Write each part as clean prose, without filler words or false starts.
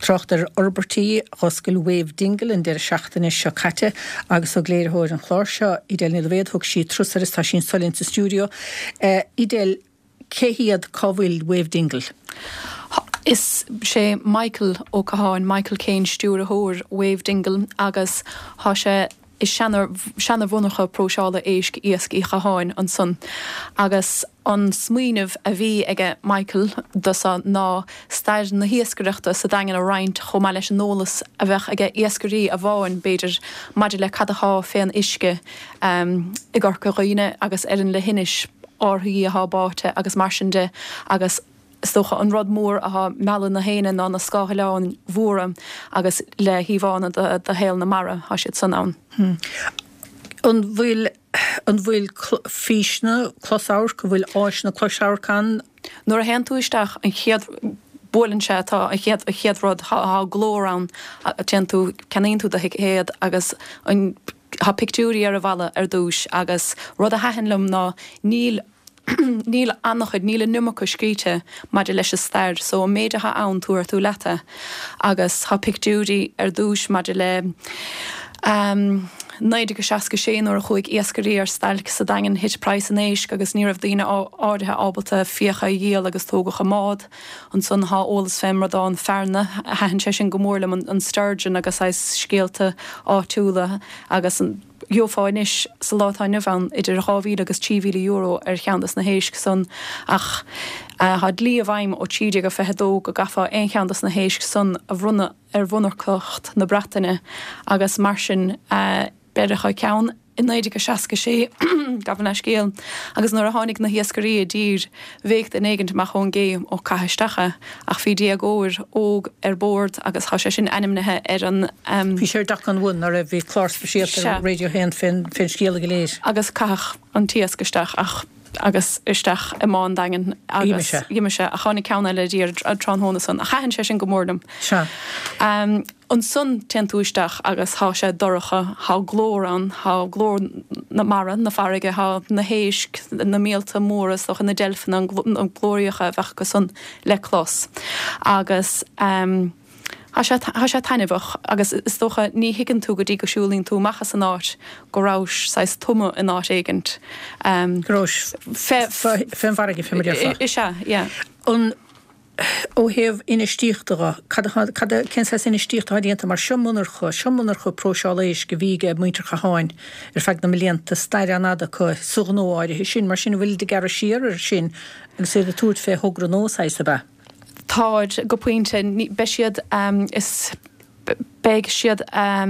Trochtar Orbertí hoscail Wave Dingle in deir seachtainna seo caite agus ó gléirthóir an chlár seo idéil ní bhéad thug sí trúsar is tá sin solinn sa stúdio. Idéil céhiad cábhfuil Wave Dingle? Is sé Michael ó Caháin, Michael Cain stúr a thóir Wave Dingle agus há sé is seanar bhunacha próseála éisc íasc í Caháin an son. Agus an smuoineh a bhí ige Michael dosa ná stair na hiascareachta sa dagan a roint chomá leis an nólas a bheith ige iascarí a bháin beidir maidir le cadathá féin isce i gcorca roiine agus an le hinis orthaí a báte agus marsinde agus stocha an rud mór a melan na héine ná na scáthaileáin mhóra agus le híhána de héal na mara há siad san ann. An bhfuil físna closáir go bhfuil áisna closáir can? Nuair a hen tú isteach an chéad bólann sé tá a chéad rud há glórán a tean tú ceaníonn tú de héad agus an há pictúrí ar a bhela ar dúis agus rud a hahanlumm ná níl annachid níl numach scríte maidir leis a stair, so méide ha ann túair tú leta agus há pictúrí ar dúis maidir le 960 or a chuig iascarí ar stailc sa dagan hit price an éisc agus níor bhíine áirithe ábalta fiocha dhéal agus tógacha mád an son há ólas fémradán fearna a hahann sé sin go mórlam an sturgeon agus éis scéalta átúla agus an Joofáinis sa látáin bhean idir €2,000 agus €3,000 ar cheandas na héisc son ach had lí a bhaim ó tíide go fehedó go gafa ein cheandas na héisc son a bhrunna ar bhunarcocht na bratainine agus mar sin beidircha ceann in 960 gafan a scéal agus nuair a tháinig na hiascarí a dír bhécht in éigent amach chun géim ó caitheisteacha ach bhí diagóir óg ar bord agus há sé sin animnithe ar an Bhí sé dach an bhún ar a bhí chlár speisialta ar radio hen fin scéala go léir. Agus caich an tiascaisteach ach agus isteach i máin dagan agus dhiimiise a chánig ceanna le dír a tránhóna san a chahann sé sin go mórdam. An son teanúisteach agus há sé doracha há glórán há glór na mara na farige há na héisc na méalta móras och na delfin an glóriacha bheith go son le chlós agus Tá sé tainebh agus is tócha ní higann tú go dtí go siúlín tú machchas an áit go rás 6 tuma in áit éigent. Grós fé farige fé Is se, yeah. Ó heh ina stíochtacha cin sé ina stíochtá dhéanta mar siommunar chu próseáis go bhíige muintear Caháin ar feag na millianta stair anada chu suganóáide sin mar sin bhfuil de gar siar ar sin agus sé a túirt fé thugra nóáis a bheith. Táid go pointe be siad is beag siad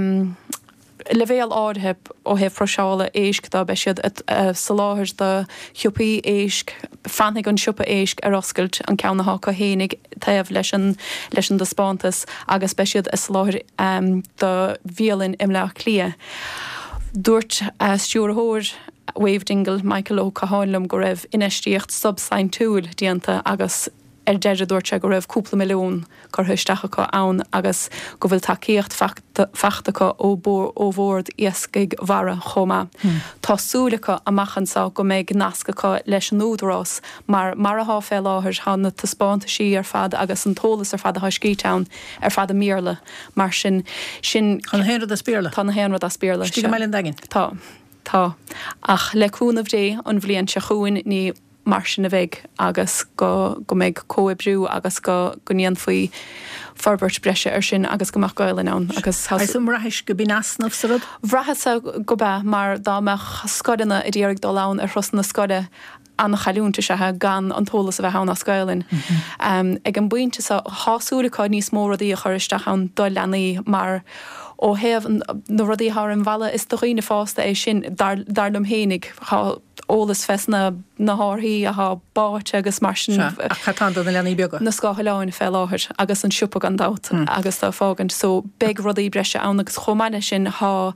le bhéal áirithe ó heh froseála éisc dá be siad sa láthir de thiúpaí éisc fannig an siúpa éisc ar oscailt an ceannaá go hénig taobh leis an de spántas agus be siad is láthir de bhíalinn imleach clia. Dúirt stúr a thóir Wave Dingle Michael ó Caháinlumm go raibh inistíocht subsain túil díanta agus deidir dúirte go raibh cúpla milliún gur thuisteacha go ann agus go bhfuil takeíocht feachtacha ó bhórd iascaig mhara chomá. Tásúlacha amachchansá go méid nascacha leis an údarrás mar a há fé láthir hána taspáanta sí ar fad agus an tólas ar fad a scíteann ar fad a míorla mar sin An héanrad a spíorla? Tá na héanrad a spíorla. Tí go mbeilin daginn? Tá. Ach le cúnamh dé an bhblionn se chuin ní mar sin a bheith agus go méid cóibbrú agus go níon faoi forbert breise ar sin agus gomach goile ann agus rathis go bí nasnamh sa rud? Bhreatha go bheith mar dámeach scodanna i dtíorg dá lán ar chros na scode an chaúnta sethe gan an tólas a bheith hána scailinn. Ag an buinte sa háúlaá níos móradí a choristeach an dó lenaí mar ó heh na rudí th an bhela is do chuoine fásta é sin darlumm hénig ólas fesna na háthaí a há báte agus mar sin chatanta na leanaí beaga. Na scáthaileáin fé láthir agus an siúpa an dat agus tá fágant so beag rudaí breise ann agus chomáine sin há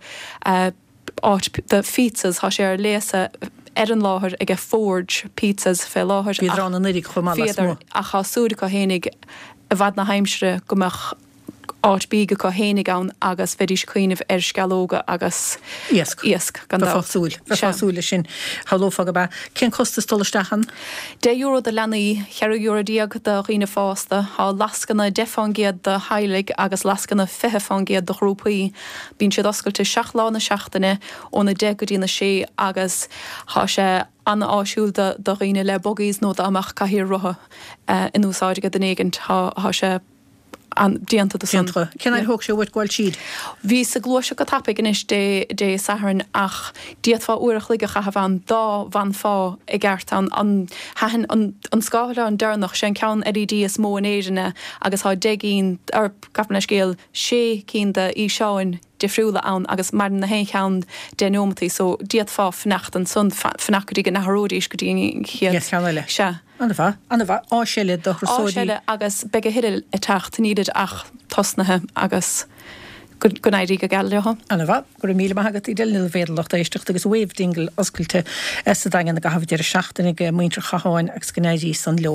de pizzas há sé ar léasa ar an láthir ag forge pizzas fé láthir Bhí rán an idig chomála a chásúda go hénig a bhd na heimsre gomach áitbíige go hénig an agus bheitís chuoineh scalóga agus íasc gan fáúla sin hallófa ba cén costa stolastechan? €10 de lenaí €100 de riine fásta há lascanna defangéad de heilig agus lascanna fifangéad do grúpaí bín siad oscailte 6 lána seachtainine óna 10 go dtína sé agus há sé anna áisiúlta do riine le bogís nó amach caihír rutha in úsáide den éigent há sé an dianta do centra. Cén thug sé bhfuil gáil siad? Bhí sa glóise go tapig inis dé saharan ach díadfá uach lige cha bhain dá bhan fá i gceart an scáile an dearnach sé ceann LED is mó in éidirne agus há degén ar capna scéal sé cín de í seáin defriúla an agus mar na hé cheann denómataí so díadfá fnacht an sun fnachí go nathródís go dtíine cheanile se. Anna bha áisiile do áisiile agus beige hiidir i techt níidir ach tosnathe agus go éirí go gealaha. Anna bha gur míle agat í déil féadlacht éistecht agus wéh dingel oscailte sa dagan a go hafaidir seachtainnig muintre chaáin agus gnéidí san leo.